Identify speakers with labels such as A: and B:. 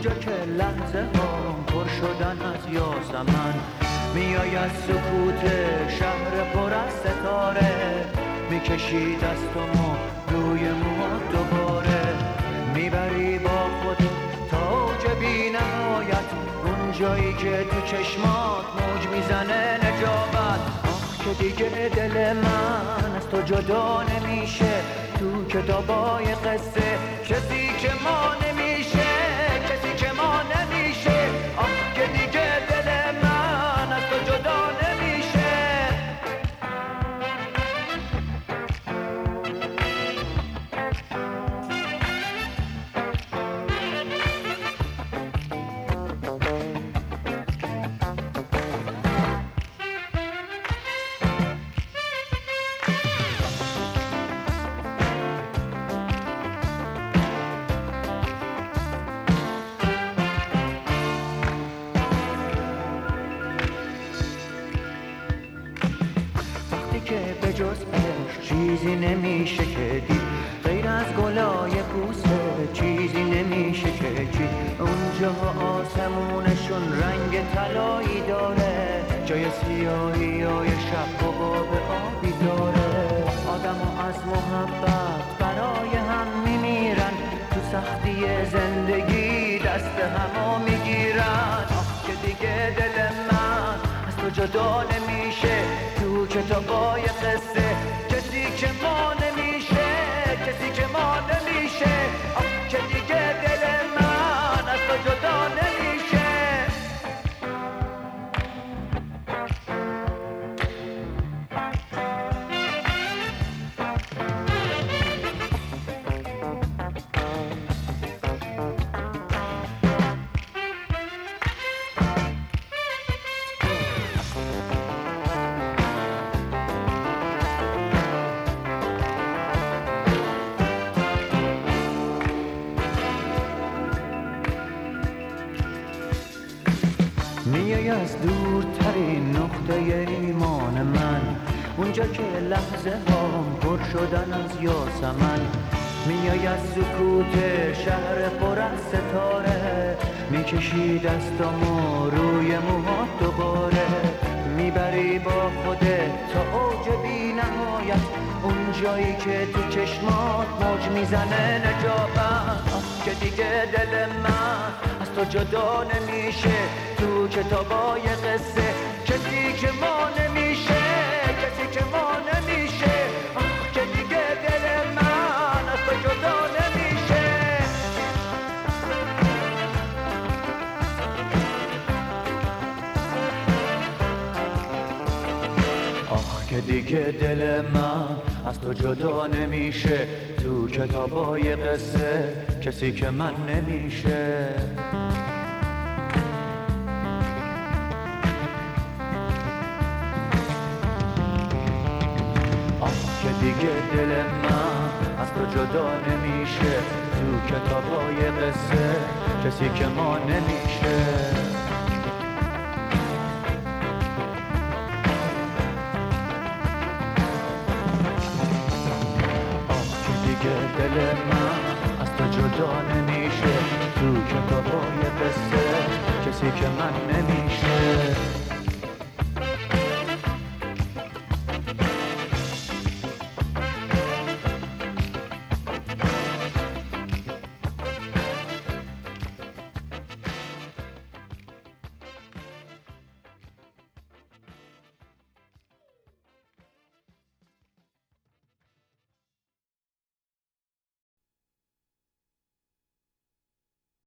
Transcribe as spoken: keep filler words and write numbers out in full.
A: اونجا که لحظه ها پر شدن از یاسمن، میای از سکوت شهر پر از ستاره، میکشی دستمو روی موها دوباره، میبری با خود تا اوج بی نهایت، اون جایی که تو چشمات موج میزنه نجابت. آخ که دیگه دل من از تو جدا نمیشه، تو کتابای قصه کسی که ما نمیشه، کسی که ما نمیشه. آخ که دیگه دل من از تو جدا نمیشه. که به جز عشق چیزی نمیشه که دید، غیر از گلای بوسه چیزی نمیشه که چید. اونجا آسمونشون رنگ طلایی داره، جای سیاهی های شب و باب آبی داره. آدمو از محبت برای هم میمیرن، تو سختی زندگی دست همو میگیرن. آخ که دیگه دل من از تو جدا نمیشه، تو کتابای قصه کسی که ما نمیشه، کسی که ما نمیشه. آخ که دیگه دل من از تو جدا نمیشه. میای از دورترین نقطه ایمان من، اونجا که لحظه ها پر شدن از یاسمن، میای از سکوت شهر پر از ستاره، میکشی دستامو روی موهات دوباره، میبری با خودت تا اوج بی نهایت، اون جایی که تو چشمات موج میزنه نجابت. آخ که دیگه دل من از تو جدا نمیشه، تو کتابای قصه کسی که ما نمیشه، کسی که ما نمیشه. آخ که دیگه دل من از تو جدا نمیشه. آخ که دیگه دل من از تو جدا نمیشه، تو کتابای قصه کسی که من نمیشه. دیگه دل من از تو جدا نمیشه، تو کتابای قصه کسی که ما نمیشه. آه که دیگه دل من از تو جدا نمیشه، تو کتابای قصه کسی که من نمیشه.